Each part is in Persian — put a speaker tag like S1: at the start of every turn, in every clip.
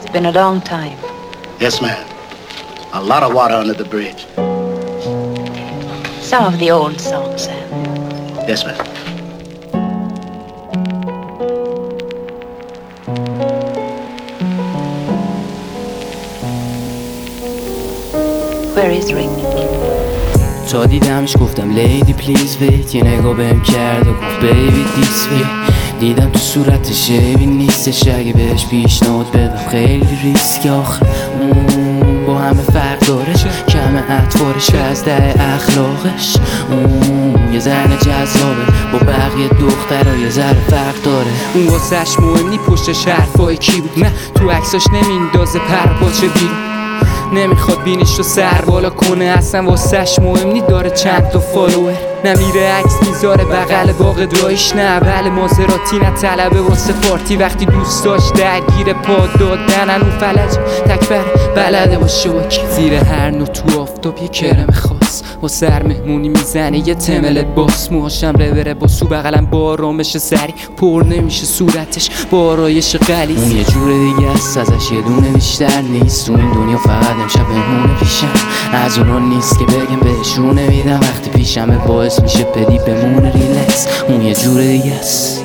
S1: been a long time.
S2: Yes, ma'am. A lot of water under the bridge.
S1: Some of the old songs, Sam.
S2: Yes, ma'am.
S1: Where is Rick?
S3: تا دیدمش گفتم لیدی پلیز ویت. یه نگاه بهم کرد و گفت بیبی دیس ویت. دیدم تو صورتش عیبی نیستش اگه بهش پیشنهاد بدم خیلی ریسک. آخه با همه فرق داره، کم اطوارش از ده اخلاقش. یه زن جذابه، با بقیه دخترها یه ذره فرق داره. اون واسش مهم نی پشتش حرفای کی بود، نه تو عکساش نمیندازه پر باچه بیرون. نمیخواد بینیش رو سر بالا کنه، اصلا واسش مهم نی داره چند تا فالوور. نمیره عکس میذاره بغل باغ دایش، نه اول مازراتی نه طلبه واسه پارتی. وقتی دوست داشت درگیر پا دادن اون فلج تکبر بلده باشه با کی. زیر هر نو تو آفتاب یه کرم خاص، با سر مهمونی میزنه یه تمل باس. موهاشم بره با سو بغلم با آرامش سری پر نمیشه صورتش با آرایش غلیظ. اون یه جور دیگه است، ازش یه دونه بیشتر نیست. تو این دنیا فقط امشب مهمونه پیشم، از اونا نیست که بگم بهشون نمیدم. وقتی پیشمه باعث میشه بدی بمونه ریلکس. اون یه جور دیگه است.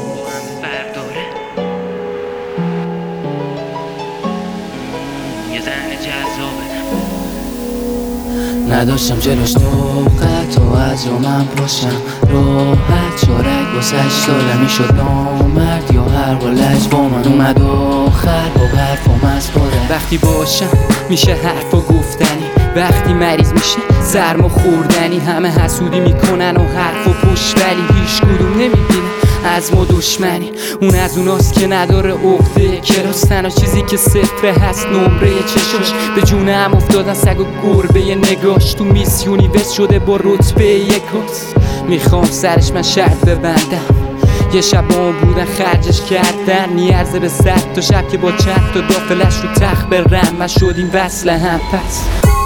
S3: نداشتم جلوش طاقت و از رو من باشم راحت. چارک با 8 ساله میشد نامرد یا هر با لج با من اومد آخر با حرفم از پاره. وقتی باشم میشه حرفا گفتنی، وقتی مریض میشه سرما خوردنی. همه حسودی میکنن و حرف و پشت، ولی هیچ کدوم نمیبینه از ما دشمنی. اون از اوناست که نداره عقده کلاس، تنها چیزی که صفره هست نمره چشاش. به جون هم افتادن سگ و گربه نگاش، تو میس یونیورس شده با رتبه یکاس. میخوام سرش من شرط ببندم، یه شب با بودن خرجش کردن نیرزه به 100 تا شب که با چند تا دافلش رو تخت برم و شدیم وصل هم. پس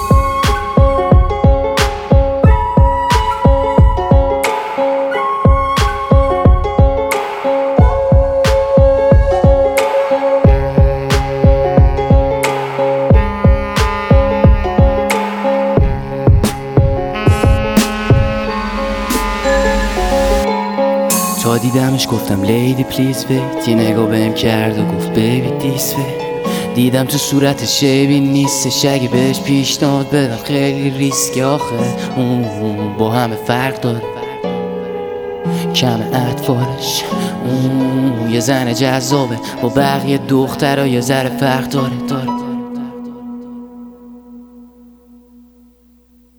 S3: تا دیدمش گفتم لیدی پلیز ویت. یه نگاه بهم کرد و گفت بیبی دیس ویت. دیدم تو صورتش عیبی نیستش اگه بهش پیشنهاد بدم خیلی ریسکی. آخه با همه فرق داره، کم اطوارش. یه زن جذابه، با بقیه دخترها یه ذره فرق داره.